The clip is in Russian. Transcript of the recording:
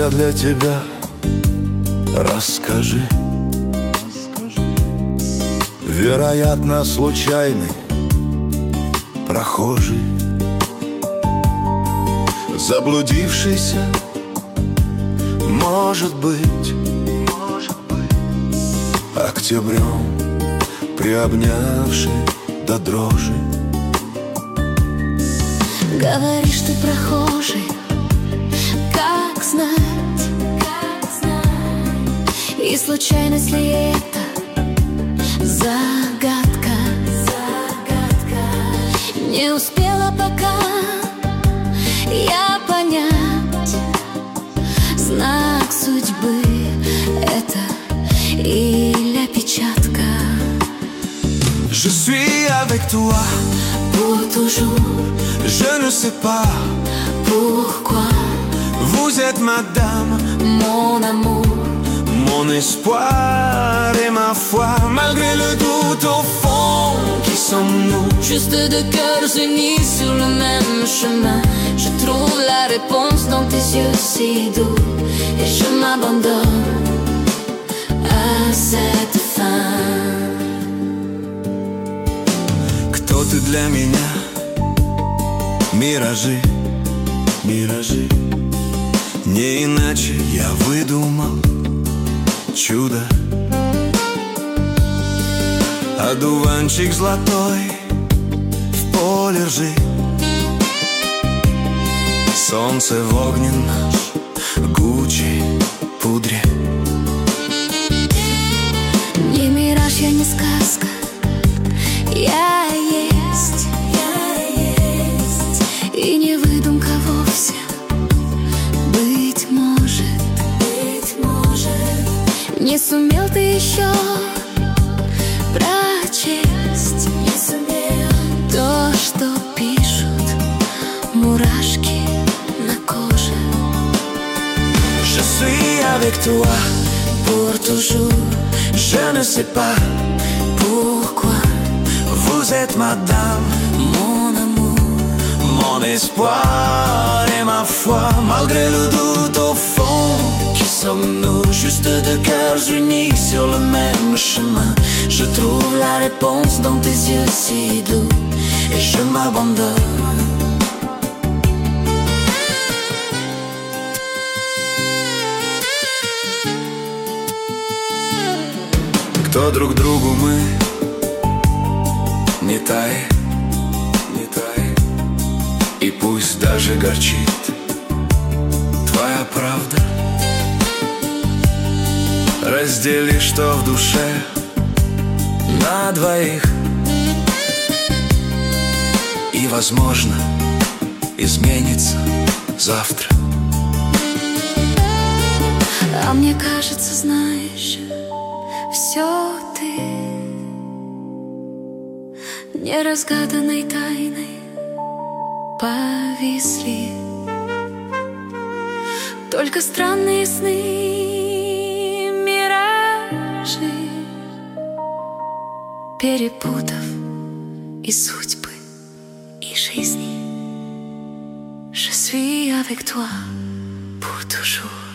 для тебя, расскажи. Вероятно, случайный прохожий, заблудившийся, может быть, октябрем приобнявший до дрожи. Говоришь, ты прохожий, как знать, и случайность ли это загадка? Не успела пока я понять, знак судьбы это или опечатка. Je suis avec toi Pour toujours, je ne sais pas pourquoi, vous êtes madame, mon amour, mon espoir et ma foi. Malgré le doute au fond, qui sommes-nous? juste deux cœurs unis sur le même chemin. Je trouve la réponse dans tes yeux si doux, et je m'abandonne à cette fin. Кто ты для меня? Миражи, миражи. Не иначе я выдумал чудо. Одуванчик золотой в поле ржи, солнце в огненном гучей пудре. Не мираж, я не сказка, я есть, и не выдумка вовсе. Быть может, не сумел ты еще прочесть то, что пишут мурашки на коже. Je suis avec toi Pour toujours, je ne sais pas pourquoi, vous êtes madame, mon amour, mon espoir et ma foi. Malgré le doute au fond, qui sommes-nous? Juste deux cœurs unis sur le même chemin. je trouve la réponse dans tes yeux si doux, Et je m'abandonne. Кто друг другу мы? Не тай, не тай. И пусть даже горчит твоя правда. Раздели, что в душе на двоих, и, возможно, изменится завтра. а мне кажется, знаешь, все ты неразгаданной тайной повисли. Только странные сны, миражи, перепутав и судьбы, и жизни. Je suis avec toi pour toujours.